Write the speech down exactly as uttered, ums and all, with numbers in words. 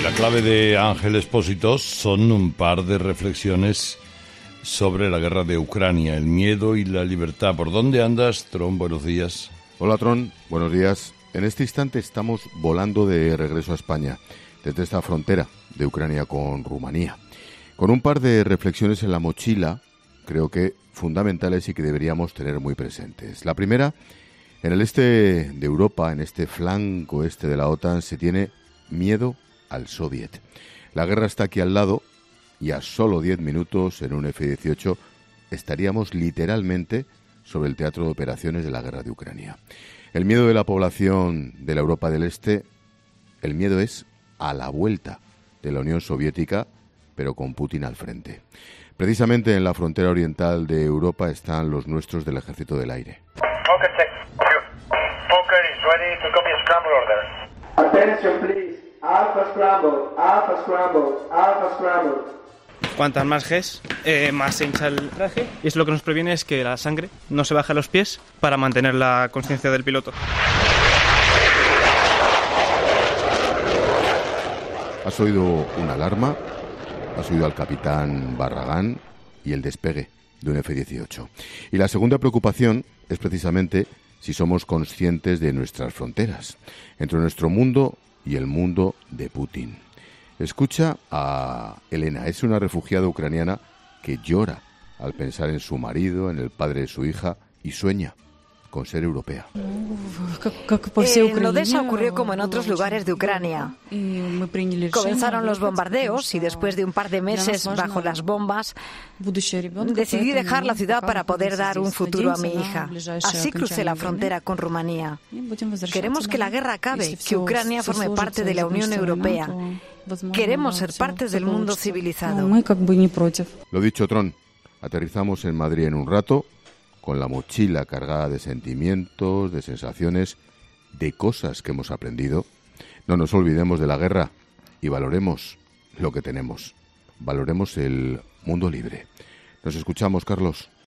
La clave de Ángel Expósito son un par de reflexiones sobre la guerra de Ucrania, el miedo y la libertad. ¿Por dónde andas, Tron? Buenos días. Hola, Tron. Buenos días. En este instante estamos volando de regreso a España, desde esta frontera de Ucrania con Rumanía, con un par de reflexiones en la mochila, creo que fundamentales y que deberíamos tener muy presentes. La primera, en el este de Europa, en este flanco este de la OTAN, se tiene miedo al Soviet. La guerra está aquí al lado y a solo diez minutos en un efe dieciocho estaríamos literalmente sobre el teatro de operaciones de la guerra de Ucrania. El miedo de la población de la Europa del Este, el miedo es a la vuelta de la Unión Soviética, pero con Putin al frente. Precisamente en la frontera oriental de Europa están los nuestros del Ejército del Aire. Attention, please. Alpha scramble, alpha scramble, alpha scramble. Cuantas más Gs, eh, más se hincha el traje. Y es lo que nos previene es que la sangre no se baje a los pies para mantener la conciencia del piloto. Has oído una alarma, has oído al capitán Barragán y el despegue de un efe dieciocho. Y la segunda preocupación es precisamente si somos conscientes de nuestras fronteras, entre nuestro mundo y el mundo de Putin. Escucha a Elena, es una refugiada ucraniana que llora al pensar en su marido, en el padre de su hija, y sueña con ser europea. En Odessa ocurrió como en otros lugares de Ucrania. Comenzaron los bombardeos y después de un par de meses bajo las bombas decidí dejar la ciudad para poder dar un futuro a mi hija. Así crucé la frontera con Rumanía. Queremos que la guerra acabe, que Ucrania forme parte de la Unión Europea. Queremos ser partes del mundo civilizado. Lo dicho, Tron, aterrizamos en Madrid en un rato, con la mochila cargada de sentimientos, de sensaciones, de cosas que hemos aprendido. No nos olvidemos de la guerra y valoremos lo que tenemos. Valoremos el mundo libre. Nos escuchamos, Carlos.